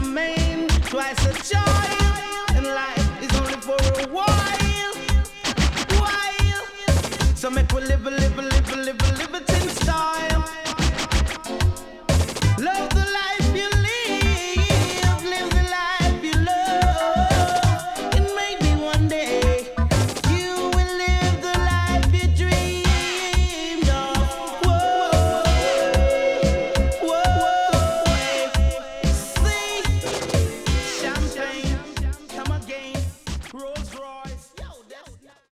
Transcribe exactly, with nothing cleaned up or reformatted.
remain twice a child, and life is only for a while, while. So make we live a live